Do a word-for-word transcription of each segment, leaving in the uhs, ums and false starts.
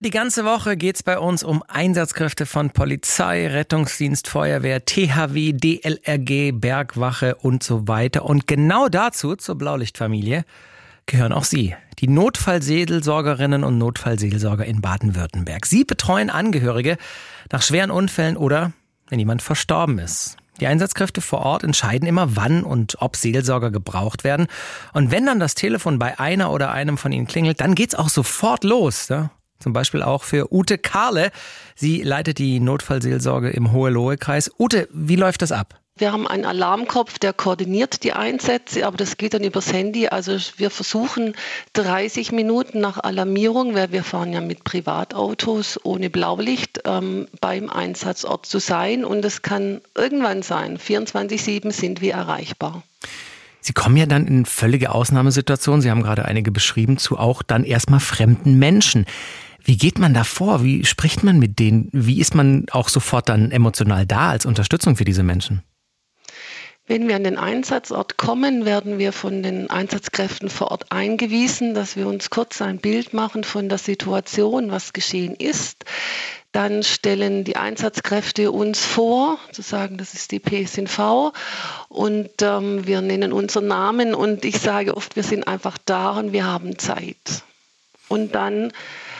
Die ganze Woche geht's bei uns um Einsatzkräfte von Polizei, Rettungsdienst, Feuerwehr, T H W, D L R G, Bergwache und so weiter. Und genau dazu, zur Blaulichtfamilie, gehören auch Sie, die Notfallseelsorgerinnen und Notfallseelsorger in Baden-Württemberg. Sie betreuen Angehörige nach schweren Unfällen oder wenn jemand verstorben ist. Die Einsatzkräfte vor Ort entscheiden immer, wann und ob Seelsorger gebraucht werden. Und wenn dann das Telefon bei einer oder einem von ihnen klingelt, dann geht's auch sofort los, ja? Zum Beispiel auch für Ute Karle. Sie leitet die Notfallseelsorge im Hohenlohe-Kreis. Ute, wie läuft das ab? Wir haben einen Alarmkopf, der koordiniert die Einsätze, aber das geht dann übers Handy. Also wir versuchen dreißig Minuten nach Alarmierung, weil wir fahren ja mit Privatautos ohne Blaulicht, ähm, beim Einsatzort zu sein. Und es kann irgendwann sein, vierundzwanzig sieben sind wir erreichbar. Sie kommen ja dann in völlige Ausnahmesituationen, Sie haben gerade einige beschrieben, zu auch dann erstmal fremden Menschen. Wie geht man da vor? Wie spricht man mit denen? Wie ist man auch sofort dann emotional da als Unterstützung für diese Menschen? Wenn wir an den Einsatzort kommen, werden wir von den Einsatzkräften vor Ort eingewiesen, dass wir uns kurz ein Bild machen von der Situation, was geschehen ist. Dann stellen die Einsatzkräfte uns vor, zu sagen, das ist die P S N V und ähm, wir nennen unseren Namen und ich sage oft, wir sind einfach da und wir haben Zeit. Und dann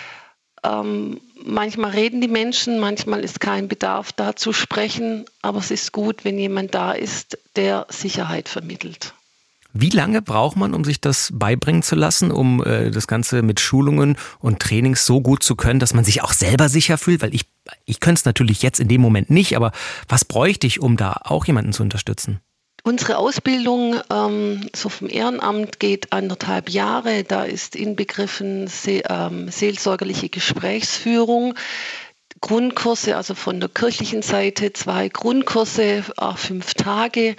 ähm, manchmal reden die Menschen, manchmal ist kein Bedarf da zu sprechen, aber es ist gut, wenn jemand da ist, der Sicherheit vermittelt. Wie lange braucht man, um sich das beibringen zu lassen, um äh, das Ganze mit Schulungen und Trainings so gut zu können, dass man sich auch selber sicher fühlt? Weil ich, ich könnte es natürlich jetzt in dem Moment nicht, aber was bräuchte ich, um da auch jemanden zu unterstützen? Unsere Ausbildung ähm, so vom Ehrenamt geht anderthalb Jahre. Da ist inbegriffen see- ähm, seelsorgerliche Gesprächsführung. Grundkurse, also von der kirchlichen Seite zwei Grundkurse, auch fünf Tage,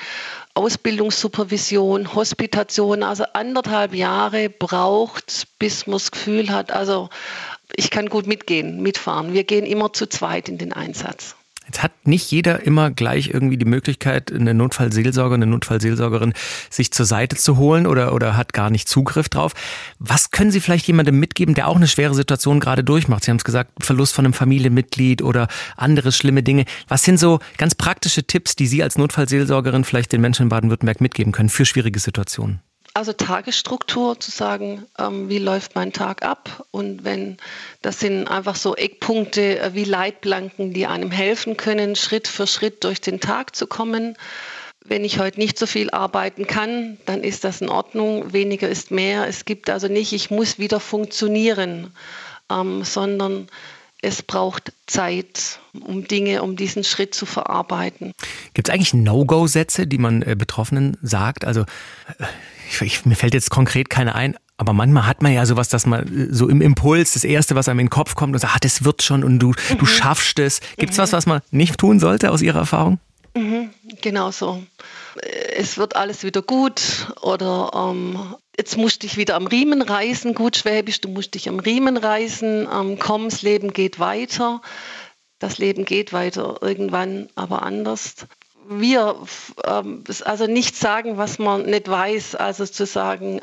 Ausbildungssupervision, Hospitation, also anderthalb Jahre braucht, bis man das Gefühl hat, also ich kann gut mitgehen, mitfahren. Wir gehen immer zu zweit in den Einsatz. Jetzt hat nicht jeder immer gleich irgendwie die Möglichkeit, eine Notfallseelsorger, eine Notfallseelsorgerin sich zur Seite zu holen oder, oder hat gar nicht Zugriff drauf. Was können Sie vielleicht jemandem mitgeben, der auch eine schwere Situation gerade durchmacht? Sie haben es gesagt, Verlust von einem Familienmitglied oder andere schlimme Dinge. Was sind so ganz praktische Tipps, die Sie als Notfallseelsorgerin vielleicht den Menschen in Baden-Württemberg mitgeben können für schwierige Situationen? Also Tagesstruktur, zu sagen, ähm, wie läuft mein Tag ab? Und wenn, das sind einfach so Eckpunkte äh, wie Leitplanken, die einem helfen können, Schritt für Schritt durch den Tag zu kommen. Wenn ich heute nicht so viel arbeiten kann, dann ist das in Ordnung. Weniger ist mehr. Es gibt also nicht, ich muss wieder funktionieren, ähm, sondern es braucht Zeit, um Dinge, um diesen Schritt zu verarbeiten. Gibt es eigentlich No-Go-Sätze, die man äh, Betroffenen sagt? Also äh, ich, ich, mir fällt jetzt konkret keine ein, aber manchmal hat man ja sowas, dass man äh, so im Impuls das Erste, was einem in den Kopf kommt und sagt, ah, das wird schon und du, mhm. du schaffst es. Gibt es mhm. was, was man nicht tun sollte aus Ihrer Erfahrung? Mhm, genau so. Es wird alles wieder gut oder ähm, jetzt musst du dich wieder am Riemen reißen, gut Schwäbisch, du musst dich am Riemen reißen, ähm, komm, das Leben geht weiter. Das Leben geht weiter, irgendwann aber anders. Wir, ähm, also nicht sagen, was man nicht weiß, also zu sagen,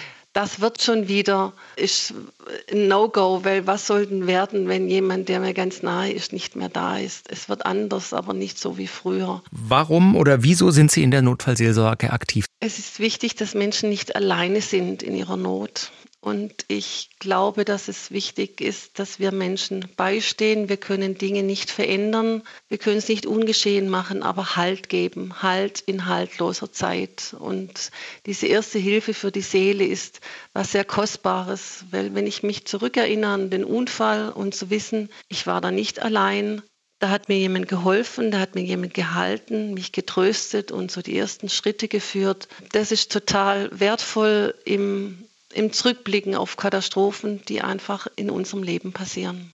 das wird schon wieder, ist ein No-Go, weil was soll denn werden, wenn jemand, der mir ganz nahe ist, nicht mehr da ist? Es wird anders, aber nicht so wie früher. Warum oder wieso sind Sie in der Notfallseelsorge aktiv? Es ist wichtig, dass Menschen nicht alleine sind in ihrer Not. Und ich glaube, dass es wichtig ist, dass wir Menschen beistehen. Wir können Dinge nicht verändern. Wir können es nicht ungeschehen machen, aber Halt geben. Halt in haltloser Zeit. Und diese erste Hilfe für die Seele ist was sehr Kostbares. Weil wenn ich mich zurückerinnere an den Unfall und zu wissen, ich war da nicht allein, da hat mir jemand geholfen, da hat mir jemand gehalten, mich getröstet und so die ersten Schritte geführt. Das ist total wertvoll im im Zurückblicken auf Katastrophen, die einfach in unserem Leben passieren.